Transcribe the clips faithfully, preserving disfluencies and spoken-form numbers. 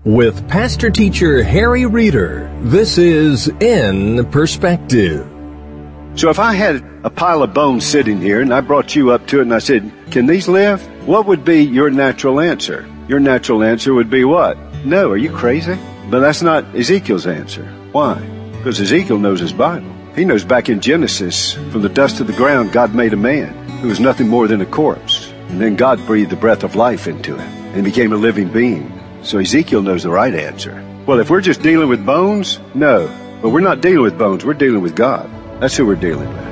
With Pastor Teacher Harry Reeder, this is In Perspective. So if I had a pile of bones sitting here and I brought you up to it and I said, can these live? What would be your natural answer? Your natural answer would be what? No, are you crazy? But that's not Ezekiel's answer. Why? Because Ezekiel knows his Bible. He knows back in Genesis, from the dust of the ground, God made a man who was nothing more than a corpse. And then God breathed the breath of life into him and became a living being. So Ezekiel knows the right answer. Well, if we're just dealing with bones, no. But we're not dealing with bones, we're dealing with God. That's who we're dealing with.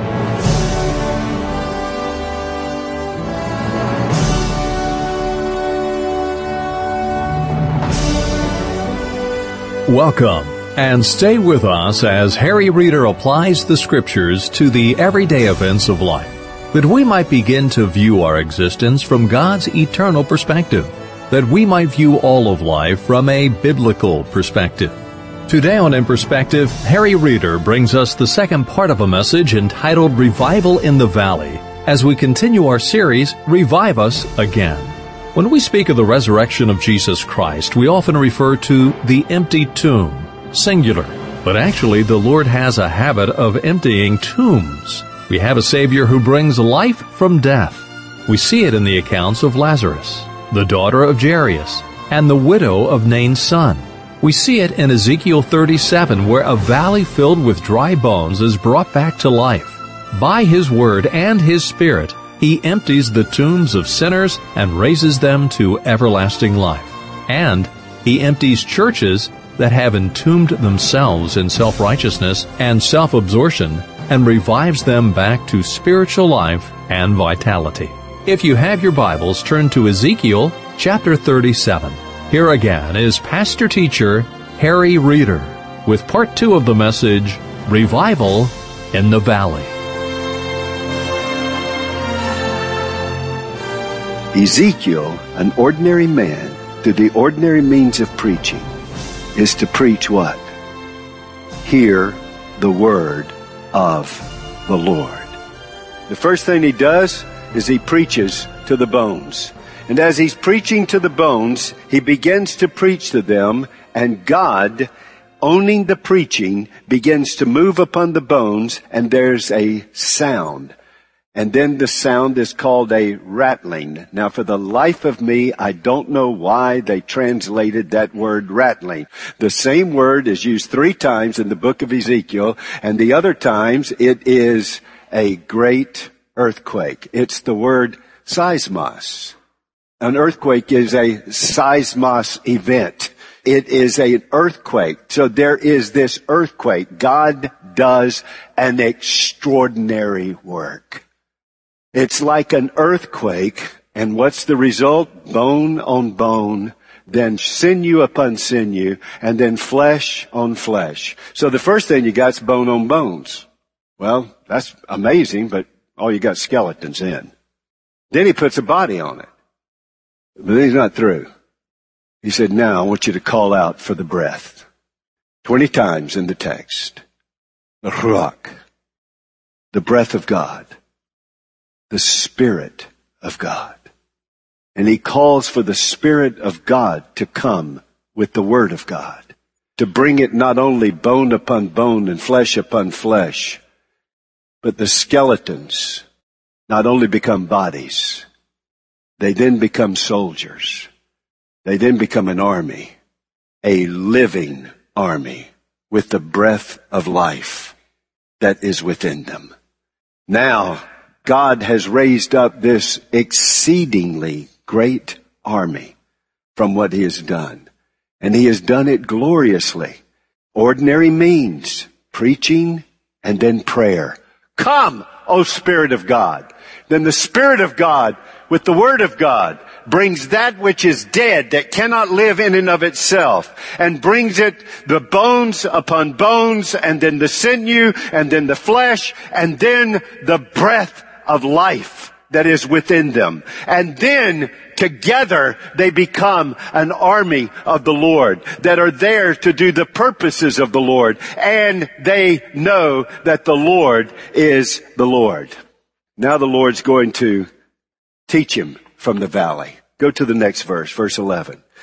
Welcome, and stay with us as Harry Reeder applies the Scriptures to the everyday events of life, that we might begin to view our existence from God's eternal perspective, that we might view all of life from a biblical perspective. Today on In Perspective, Harry Reeder brings us the second part of a message entitled Revival in the Valley, as we continue our series, Revive Us Again. When we speak of the resurrection of Jesus Christ, we often refer to the empty tomb, singular. But actually, the Lord has a habit of emptying tombs. We have a Savior who brings life from death. We see it in the accounts of Lazarus, the daughter of Jairus, and the widow of Nain's son. We see it in Ezekiel thirty-seven, where a valley filled with dry bones is brought back to life. By His Word and His Spirit, He empties the tombs of sinners and raises them to everlasting life. And He empties churches that have entombed themselves in self-righteousness and self-absorption and revives them back to spiritual life and vitality. If you have your Bibles, turn to Ezekiel chapter thirty-seven. Here again is Pastor Teacher Harry Reeder with part two of the message, Revival in the Valley. Ezekiel, an ordinary man, through the ordinary means of preaching, is to preach what? Hear the word of the Lord. The first thing he does is he preaches to the bones. And as he's preaching to the bones, he begins to preach to them, and God, owning the preaching, begins to move upon the bones, and there's a sound. And then the sound is called a rattling. Now, for the life of me, I don't know why they translated that word rattling. The same word is used three times in the book of Ezekiel, and the other times it is a great earthquake. It's the word seismos. An earthquake is a seismos event. It is an earthquake. So there is this earthquake. God does an extraordinary work. It's like an earthquake, and what's the result? Bone on bone, then sinew upon sinew, and then flesh on flesh. So the first thing you got is bone on bones. Well, that's amazing, but all you got skeletons in. Then he puts a body on it. But then he's not through. He said, now I want you to call out for the breath. Twenty times in the text. The ruach, the breath of God. The Spirit of God. And he calls for the Spirit of God to come with the Word of God, to bring it not only bone upon bone and flesh upon flesh, but the skeletons not only become bodies, they then become soldiers. They then become an army, a living army with the breath of life that is within them. Now, God has raised up this exceedingly great army from what He has done. And He has done it gloriously. Ordinary means, preaching and then prayer. Come, O Spirit of God. Then the Spirit of God, with the Word of God, brings that which is dead, that cannot live in and of itself, and brings it, the bones upon bones, and then the sinew, and then the flesh, and then the breath of life that is within them. And then together they become an army of the Lord that are there to do the purposes of the Lord. And they know that the Lord is the Lord. Now the Lord's going to teach him from the valley. Go to the next verse, verse eleven.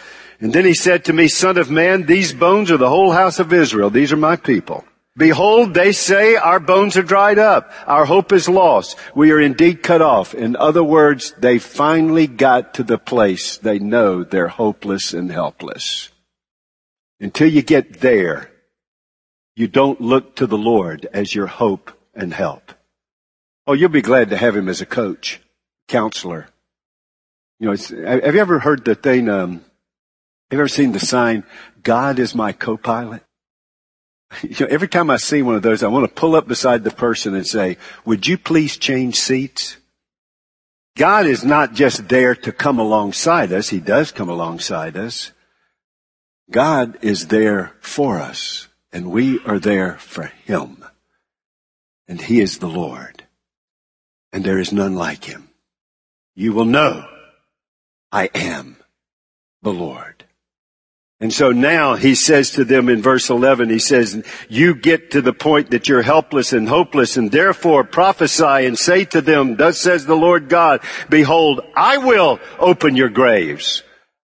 And then he said to me, Son of man, these bones are the whole house of Israel. These are my people. Behold, they say, our bones are dried up. Our hope is lost. We are indeed cut off. In other words, they finally got to the place they know they're hopeless and helpless. Until you get there, you don't look to the Lord as your hope and help. Oh, you'll be glad to have him as a coach, counselor. You know, it's, have you ever heard the thing, um, have you ever seen the sign, God is my co-pilot? You know, every time I see one of those, I want to pull up beside the person and say, would you please change seats? God is not just there to come alongside us. He does come alongside us. God is there for us, and we are there for him. And he is the Lord, and there is none like him. You will know I am the Lord. And so now he says to them in verse eleven, he says, you get to the point that you're helpless and hopeless, and therefore prophesy and say to them, thus says the Lord God, behold, I will open your graves.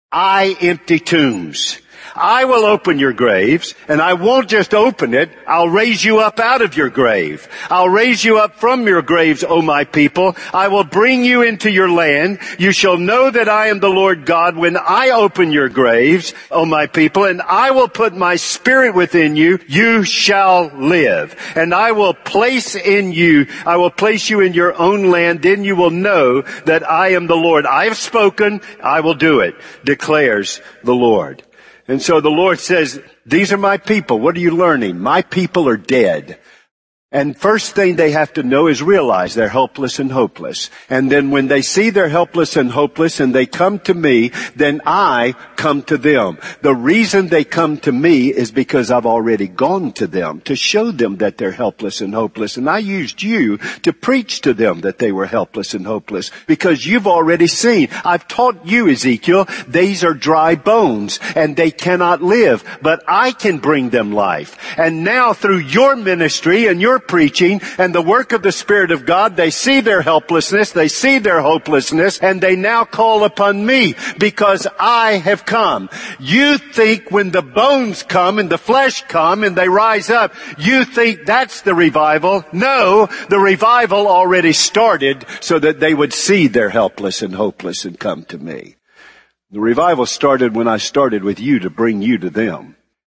I empty tombs. I will open your graves, and I won't just open it, I'll raise you up out of your grave. I'll raise you up from your graves, O my people. I will bring you into your land. You shall know that I am the Lord God when I open your graves, O my people, and I will put my spirit within you. You shall live. And I will place in you, I will place you in your own land. Then you will know that I am the Lord. I have spoken, I will do it, declares the Lord. And so the Lord says, these are my people. What are you learning? My people are dead. And first thing they have to know is realize they're helpless and hopeless. And then when they see they're helpless and hopeless and they come to me, then I come to them. The reason they come to me is because I've already gone to them to show them that they're helpless and hopeless. And I used you to preach to them that they were helpless and hopeless because you've already seen. I've taught you, Ezekiel, these are dry bones and they cannot live, but I can bring them life. And now through your ministry and your preaching and the work of the Spirit of God, they see their helplessness, they see their hopelessness, and they now call upon me because I have come. You think when the bones come and the flesh come and they rise up, you think that's the revival. No, the revival already started so that they would see they're helpless and hopeless and come to me. The revival started when I started with you to bring you to them.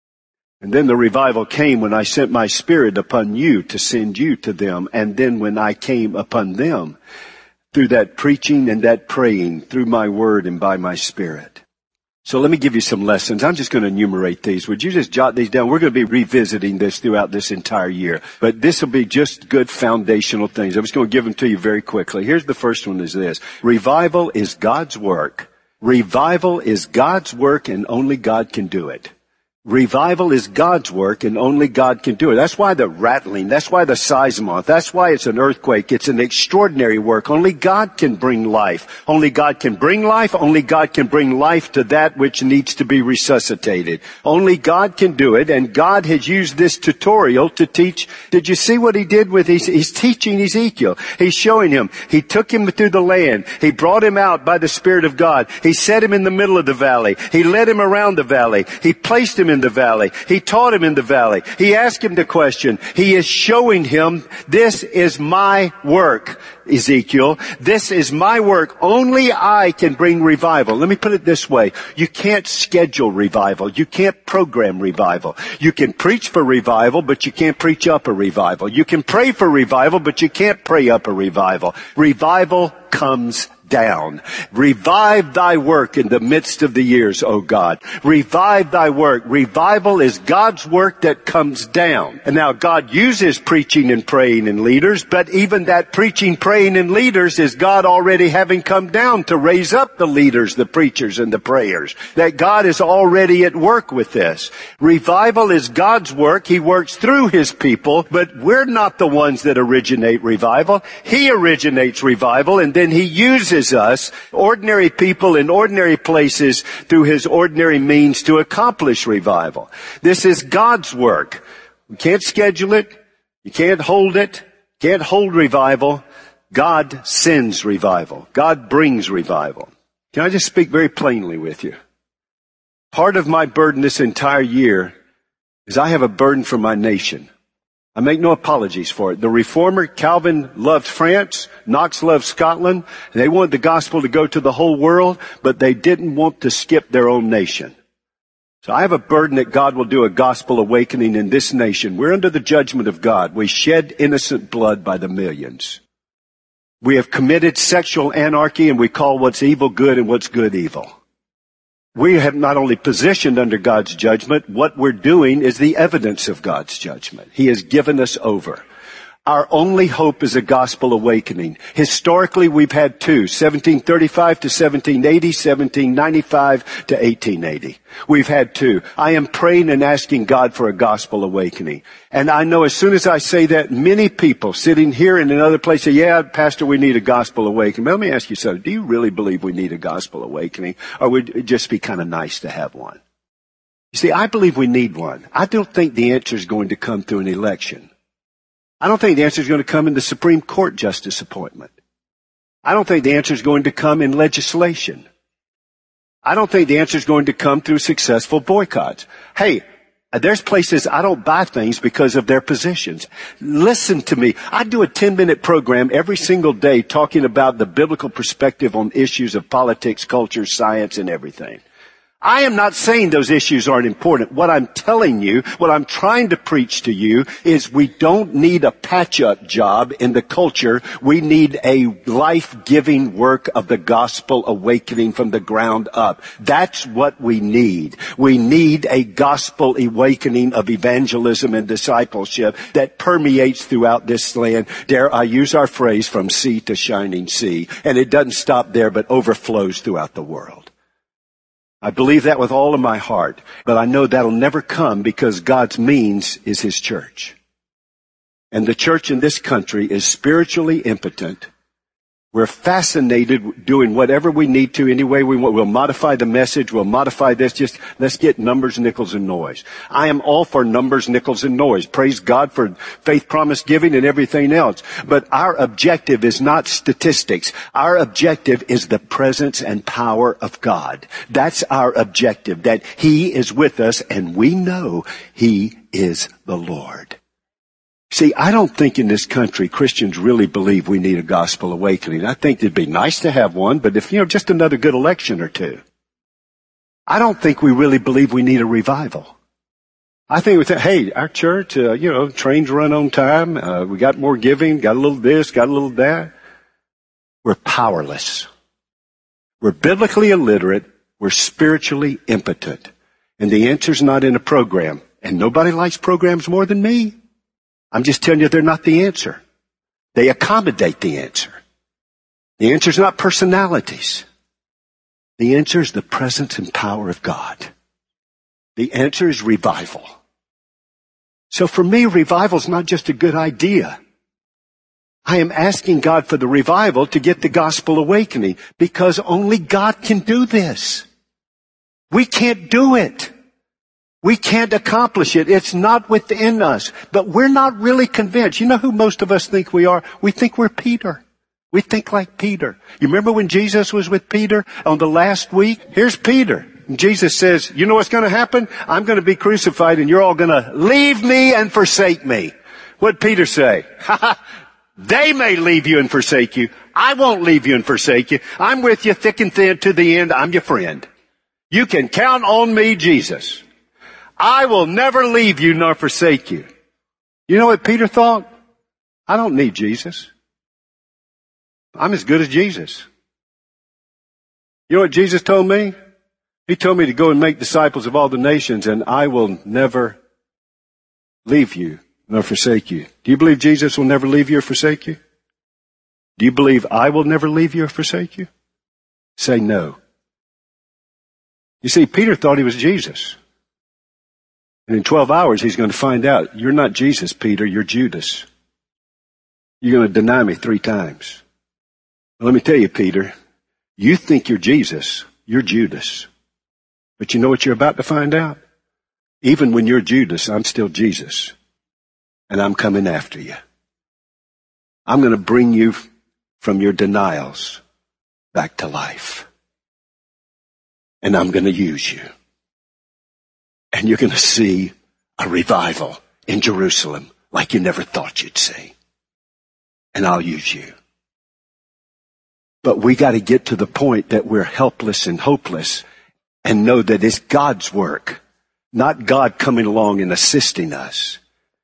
And then the revival came when I sent my Spirit upon you to send you to them. And then when I came upon them through that preaching and that praying, through my word and by my Spirit. So let me give you some lessons. I'm just going to enumerate these. Would you just jot these down? We're going to be revisiting this throughout this entire year. But this will be just good foundational things. I'm just going to give them to you very quickly. Here's the first one is this. Revival is God's work. Revival is God's work and only God can do it. Revival is God's work and only God can do it. That's why the rattling, that's why the seismos, that's why it's an earthquake. It's an extraordinary work. Only God can bring life. Only God can bring life. Only God can bring life to that which needs to be resuscitated. Only God can do it, and God has used this tutorial to teach. Did you see what he did with his, he's teaching Ezekiel. He's showing him. He took him through the land. He brought him out by the Spirit of God. He set him in the middle of the valley. He led him around the valley. He placed him in the valley. He taught him in the valley. He asked him the question. He is showing him, this is my work, Ezekiel. This is my work. Only I can bring revival. Let me put it this way. You can't schedule revival. You can't program revival. You can preach for revival, but you can't preach up a revival. You can pray for revival, but you can't pray up a revival. Revival comes down. Revive thy work in the midst of the years, O God. Revive thy work. Revival is God's work that comes down. And now God uses preaching and praying and leaders, but even that preaching, praying, and leaders is God already having come down to raise up the leaders, the preachers, and the prayers. That God is already at work with this. Revival is God's work. He works through His people, but we're not the ones that originate revival. He originates revival, and then He uses us, ordinary people in ordinary places, through His ordinary means to accomplish revival. This is God's work. You can't schedule it. You can't hold it. Can't hold revival. God sends revival. God brings revival. Can I just speak very plainly with you? Part of my burden this entire year is I have a burden for my nation. I make no apologies for it. The reformer, Calvin, loved France. Knox loved Scotland. They wanted the gospel to go to the whole world, but they didn't want to skip their own nation. So I have a burden that God will do a gospel awakening in this nation. We're under the judgment of God. We shed innocent blood by the millions. We have committed sexual anarchy, and we call what's evil good and what's good evil. We have not only positioned under God's judgment, what we're doing is the evidence of God's judgment. He has given us over. Our only hope is a gospel awakening. Historically, we've had two, seventeen thirty-five to seventeen eighty, seventeen ninety-five to eighteen eighty. We've had two. I am praying and asking God for a gospel awakening. And I know as soon as I say that, many people sitting here and in other places say, yeah, Pastor, we need a gospel awakening. But let me ask you something. Do you really believe we need a gospel awakening? Or would it just be kind of nice to have one? You see, I believe we need one. I don't think the answer is going to come through an election. I don't think the answer is going to come in the Supreme Court justice appointment. I don't think the answer is going to come in legislation. I don't think the answer is going to come through successful boycotts. Hey, there's places I don't buy things because of their positions. Listen to me. I do a ten-minute program every single day talking about the biblical perspective on issues of politics, culture, science, and everything. I am not saying those issues aren't important. What I'm telling you, what I'm trying to preach to you is we don't need a patch-up job in the culture. We need a life-giving work of the gospel awakening from the ground up. That's what we need. We need a gospel awakening of evangelism and discipleship that permeates throughout this land. Dare I use our phrase, from sea to shining sea. And it doesn't stop there, but overflows throughout the world. I believe that with all of my heart, but I know that'll never come because God's means is His church. And the church in this country is spiritually impotent. We're fascinated doing whatever we need to any way we want. We'll modify the message. We'll modify this. Just let's get numbers, nickels, and noise. I am all for numbers, nickels, and noise. Praise God for faith promise giving and everything else. But our objective is not statistics. Our objective is the presence and power of God. That's our objective, that He is with us and we know He is the Lord. See, I don't think in this country Christians really believe we need a gospel awakening. I think it'd be nice to have one, but if, you know, just another good election or two. I don't think we really believe we need a revival. I think we think, hey, our church, uh, you know, trains run on time. Uh, we got more giving, got a little this, got a little that. We're powerless. We're biblically illiterate. We're spiritually impotent. And the answer's not in a program. And nobody likes programs more than me. I'm just telling you they're not the answer. They accommodate the answer. The answer is not personalities. The answer is the presence and power of God. The answer is revival. So for me, revival is not just a good idea. I am asking God for the revival to get the gospel awakening because only God can do this. We can't do it. We can't accomplish it. It's not within us. But we're not really convinced. You know who most of us think we are? We think we're Peter. We think like Peter. You remember when Jesus was with Peter on the last week? Here's Peter. And Jesus says, you know what's going to happen? I'm going to be crucified and you're all going to leave me and forsake me. What'd Peter say? They may leave you and forsake you. I won't leave you and forsake you. I'm with you thick and thin to the end. I'm your friend. You can count on me, Jesus. I will never leave you nor forsake you. You know what Peter thought? I don't need Jesus. I'm as good as Jesus. You know what Jesus told me? He told me to go and make disciples of all the nations, and I will never leave you nor forsake you. Do you believe Jesus will never leave you or forsake you? Do you believe I will never leave you or forsake you? Say no. You see, Peter thought he was Jesus. And in twelve hours, he's going to find out, you're not Jesus, Peter, you're Judas. You're going to deny me three times. Well, let me tell you, Peter, you think you're Jesus, you're Judas. But you know what you're about to find out? Even when you're Judas, I'm still Jesus. And I'm coming after you. I'm going to bring you from your denials back to life. And I'm going to use you. and you're going to see a revival in Jerusalem like you never thought you'd see. And I'll use you. But we got to get to the point that we're helpless and hopeless and know that it's God's work, not God coming along and assisting us.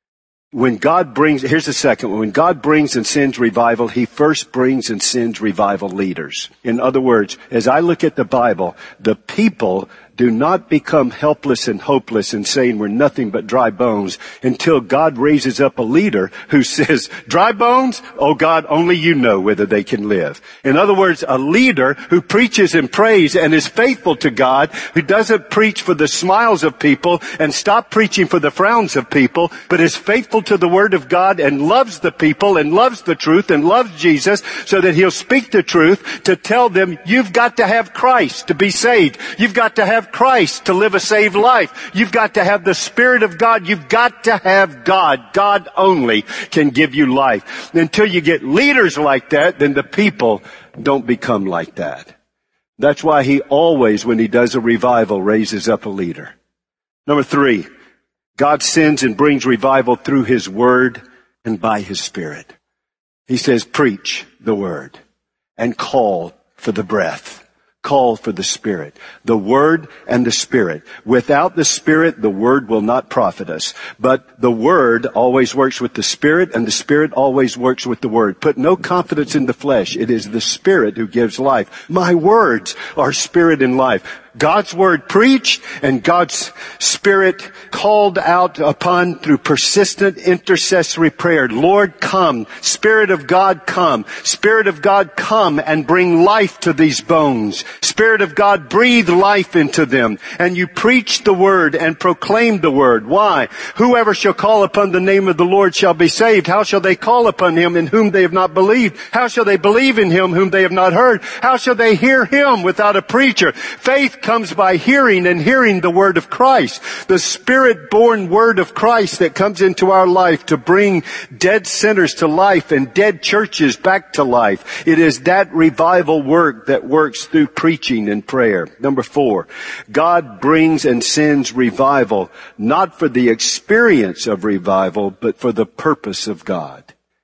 When God brings, here's the second one. When God brings and sends revival, He first brings and sends revival leaders. In other words, as I look at the Bible, the people do not become helpless and hopeless and saying we're nothing but dry bones until God raises up a leader who says, dry bones? Oh God, only you know whether they can live. In other words, a leader who preaches and prays and is faithful to God, who doesn't preach for the smiles of people and stop preaching for the frowns of people, but is faithful to the Word of God and loves the people and loves the truth and loves Jesus so that He'll speak the truth to tell them you've got to have Christ to be saved. You've got to have Christ to live a saved life. You've got to have the Spirit of God. You've got to have God. God only can give you life. Until you get leaders like that, then the people don't become like that. That's why He always, when He does a revival, raises up a leader. Number three, God sends and brings revival through His Word and by His Spirit. He says, preach the Word and call for the breath. Call for the Spirit. The Word and the Spirit. Without the Spirit, the Word will not profit us. But the Word always works with the Spirit, and the Spirit always works with the Word. Put no confidence in the flesh. It is the Spirit who gives life. My words are spirit and life. God's Word preached and God's Spirit called out upon through persistent intercessory prayer. Lord, come. Spirit of God, come. Spirit of God, come and bring life to these bones. Spirit of God, breathe life into them. And you preach the Word and proclaim the Word. Why? Whoever shall call upon the name of the Lord shall be saved. How shall they call upon Him in whom they have not believed? How shall they believe in Him whom they have not heard? How shall they hear Him without a preacher? Faith comes by hearing, and hearing the Word of Christ. The Spirit-born Word of Christ that comes into our life to bring dead sinners to life and dead churches back to life. It is that revival work that works through preaching and prayer. Number four, God brings and sends revival not for the experience of revival, but for the purpose of God.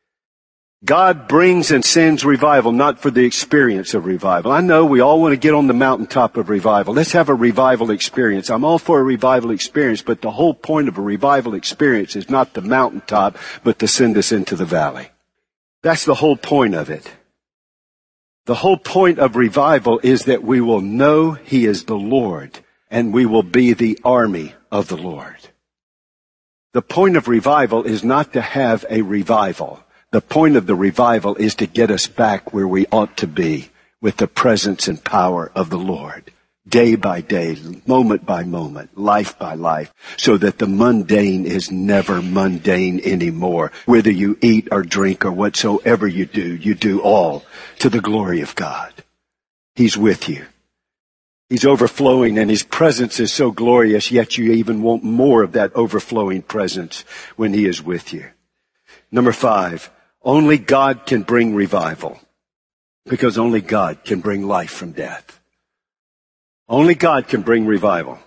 God brings and sends revival, not for the experience of revival. I know we all want to get on the mountaintop of revival. Let's have a revival experience. I'm all for a revival experience, but the whole point of a revival experience is not the mountaintop, but to send us into the valley. That's the whole point of it. The whole point of revival is that we will know He is the Lord, and we will be the army of the Lord. The point of revival is not to have a revival. The point of the revival is to get us back where we ought to be with the presence and power of the Lord, day by day, moment by moment, life by life, so that the mundane is never mundane anymore. Whether you eat or drink or whatsoever you do, you do all to the glory of God. He's with you. He's overflowing, and His presence is so glorious, yet you even want more of that overflowing presence when He is with you. Number five, only God can bring revival, because only God can bring life from death. Only God can bring revival.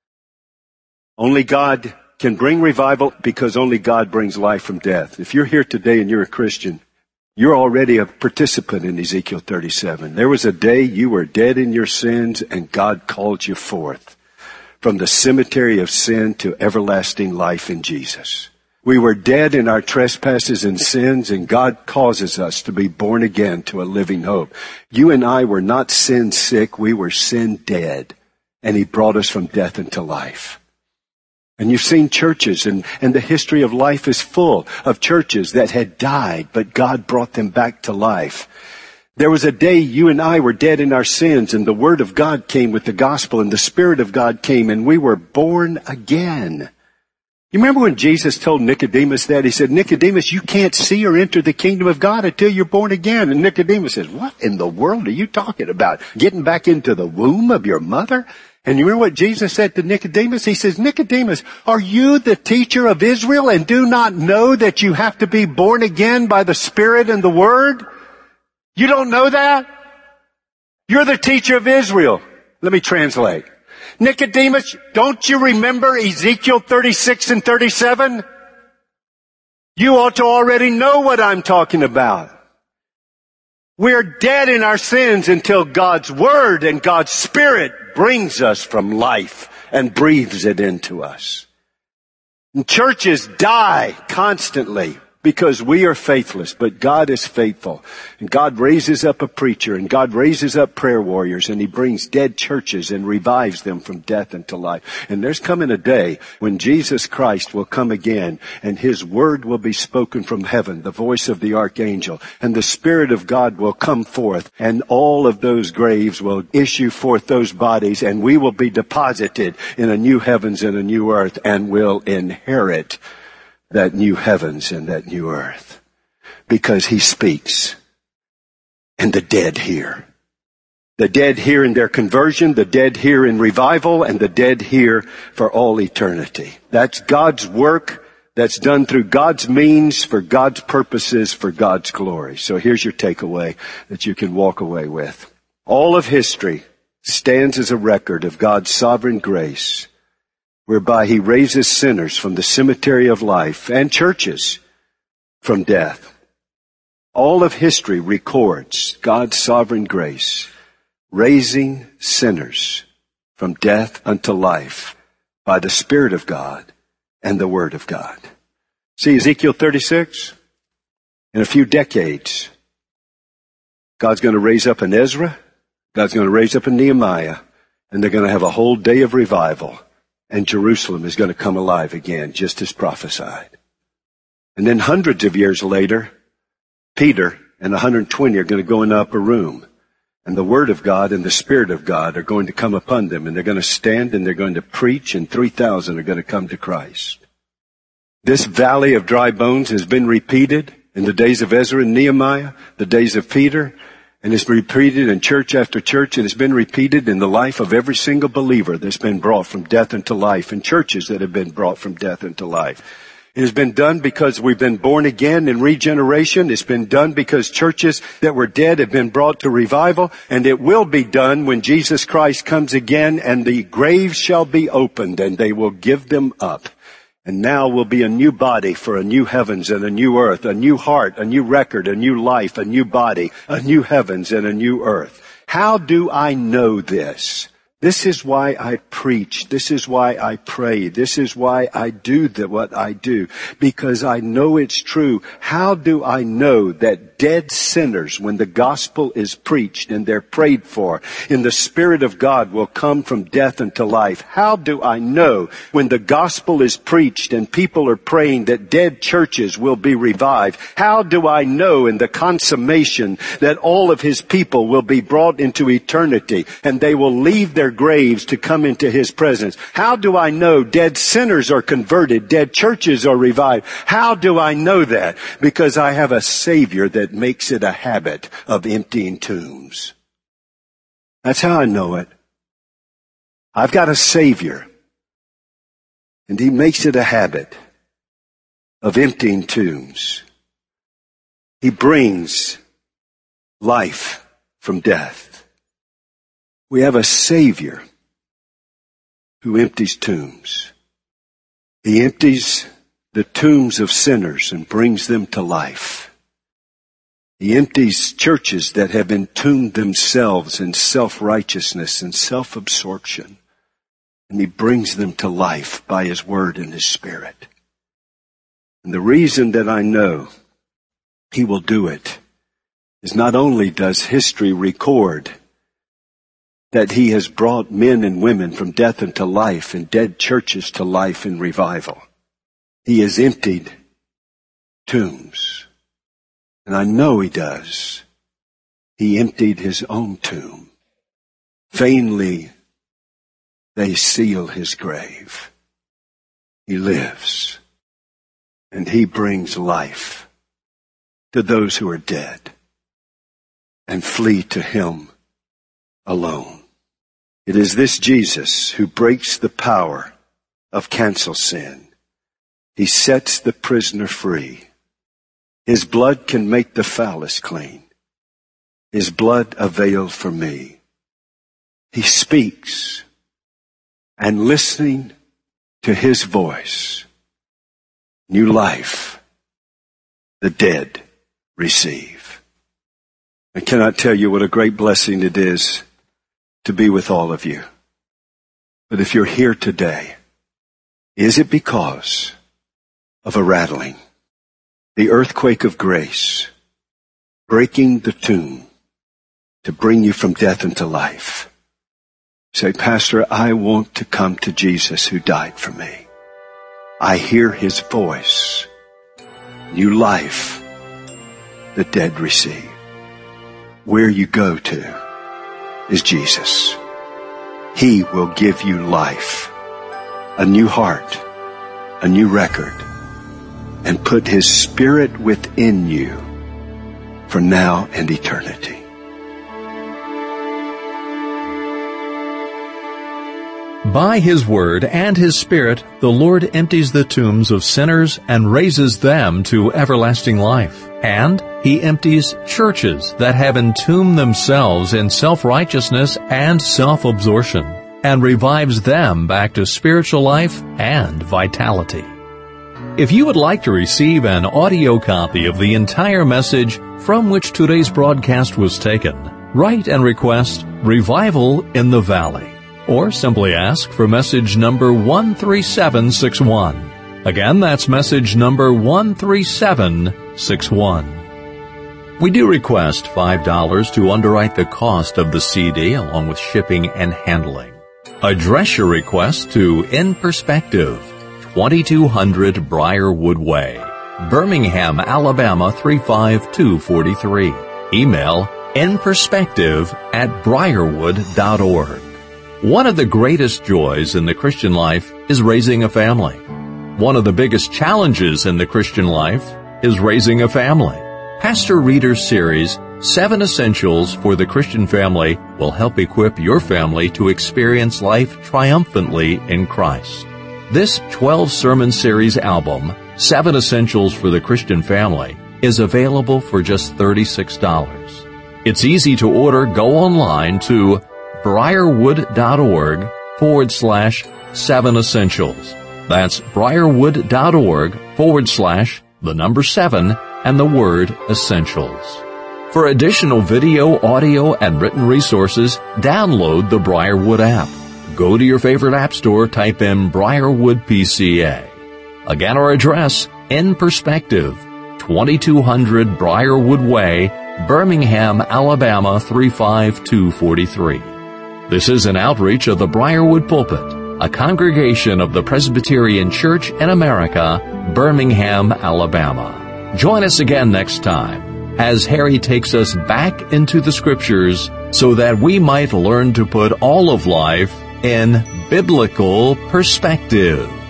Only God can bring revival because only God brings life from death. If you're here today and you're a Christian, you're already a participant in Ezekiel thirty-seven. There was a day you were dead in your sins and God called you forth from the cemetery of sin to everlasting life in Jesus. We were dead in our trespasses and sins, and God causes us to be born again to a living hope. You and I were not sin sick, we were sin dead, and He brought us from death into life. And you've seen churches, and, and the history of life is full of churches that had died, but God brought them back to life. There was a day you and I were dead in our sins, and the Word of God came with the gospel, and the Spirit of God came, and we were born again. You remember when Jesus told Nicodemus that? He said, Nicodemus, you can't see or enter the kingdom of God until you're born again. And Nicodemus says, what in the world are you talking about? Getting back into the womb of your mother? And you remember what Jesus said to Nicodemus? He says, Nicodemus, are you the teacher of Israel and do not know that you have to be born again by the Spirit and the Word? You don't know that? You're the teacher of Israel. Let me translate. Nicodemus, don't you remember Ezekiel thirty-six and thirty-seven? You ought to already know what I'm talking about. We're dead in our sins until God's Word and God's Spirit brings us from life and breathes it into us. And churches die constantly because we are faithless, but God is faithful. And God raises up a preacher, and God raises up prayer warriors, and He brings dead churches and revives them from death into life. And there's coming a day when Jesus Christ will come again, and His word will be spoken from heaven, the voice of the archangel, and the Spirit of God will come forth, and all of those graves will issue forth those bodies, and we will be deposited in a new heavens and a new earth, and will inherit that new heavens and that new earth, because He speaks, and the dead hear. The dead hear in their conversion, the dead hear in revival, and the dead hear for all eternity. That's God's work that's done through God's means, for God's purposes, for God's glory. So here's your takeaway that you can walk away with. All of history stands as a record of God's sovereign grace, whereby He raises sinners from the cemetery of life and churches from death. All of history records God's sovereign grace, raising sinners from death unto life by the Spirit of God and the Word of God. See Ezekiel thirty-six? In a few decades, God's going to raise up an Ezra, God's going to raise up a Nehemiah, and they're going to have a whole day of revival. And Jerusalem is going to come alive again, just as prophesied. And then hundreds of years later, Peter and one hundred twenty are going to go in the upper room. And the Word of God and the Spirit of God are going to come upon them. And they're going to stand and they're going to preach, and three thousand are going to come to Christ. This valley of dry bones has been repeated in the days of Ezra and Nehemiah, the days of Peter. And it's been repeated in church after church, and it's been repeated in the life of every single believer that's been brought from death into life, and churches that have been brought from death into life. It has been done because we've been born again in regeneration. It's been done because churches that were dead have been brought to revival, and it will be done when Jesus Christ comes again, and the graves shall be opened, and they will give them up. And now will be a new body for a new heavens and a new earth, a new heart, a new record, a new life, a new body, a new heavens and a new earth. How do I know this? This is why I preach. This is why I pray. This is why I do the, what I do. Because I know it's true. How do I know that dead sinners, when the gospel is preached and they're prayed for, and the Spirit of God will come from death into life? How do I know when the gospel is preached and people are praying that dead churches will be revived? How do I know in the consummation that all of His people will be brought into eternity and they will leave their graves to come into His presence? How do I know dead sinners are converted, dead churches are revived? How do I know that? Because I have a Savior that makes it a habit of emptying tombs. That's how I know it. I've got a Savior, and He makes it a habit of emptying tombs. He brings life from death. We have a Savior who empties tombs. He empties the tombs of sinners and brings them to life. He empties churches that have entombed themselves in self-righteousness and self-absorption. And He brings them to life by His Word and His Spirit. And the reason that I know He will do it is not only does history record that He has brought men and women from death into life and dead churches to life in revival. He has emptied tombs. And I know He does. He emptied His own tomb. Vainly they seal His grave. He lives. And He brings life to those who are dead and flee to Him alone. It is this Jesus who breaks the power of cancel sin. He sets the prisoner free. His blood can make the foulest clean. His blood availed for me. He speaks, and listening to his voice, new life the dead receive. I cannot tell you what a great blessing it is to be with all of you. But if you're here today, is it because of a rattling, the earthquake of grace, breaking the tomb to bring you from death into life? Say, Pastor, I want to come to Jesus who died for me. I hear his voice. New life the dead receive. Where you go to is Jesus. He will give you life, a new heart, a new record, and put his Spirit within you for now and eternity. By his word and his Spirit, the Lord empties the tombs of sinners and raises them to everlasting life. And he empties churches that have entombed themselves in self-righteousness and self-absorption, and revives them back to spiritual life and vitality. If you would like to receive an audio copy of the entire message from which today's broadcast was taken, write and request Revival in the Valley, or simply ask for message number one three seven six one. Again, that's message number one three seven six one. We do request five dollars to underwrite the cost of the C D along with shipping and handling. Address your request to In Perspective, twenty-two hundred Briarwood Way, Birmingham, Alabama three five two four three. Email inperspective at briarwood dot org. One of the greatest joys in the Christian life is raising a family. One of the biggest challenges in the Christian life is raising a family. Pastor Reeder's series, Seven Essentials for the Christian Family, will help equip your family to experience life triumphantly in Christ. This twelve-sermon series album, Seven Essentials for the Christian Family, is available for just thirty-six dollars. It's easy to order. Go online to briarwood.org forward slash seven essentials. That's briarwood.org forward slash the number seven and the word essentials. For additional video, audio, and written resources, download the Briarwood app. Go to your favorite app store, type in Briarwood P C A. Again, our address, In Perspective, twenty-two hundred Briarwood Way, Birmingham, Alabama three five two four three. This is an outreach of the Briarwood Pulpit, a congregation of the Presbyterian Church in America, Birmingham, Alabama. Join us again next time as Harry takes us back into the Scriptures so that we might learn to put all of life in biblical perspective.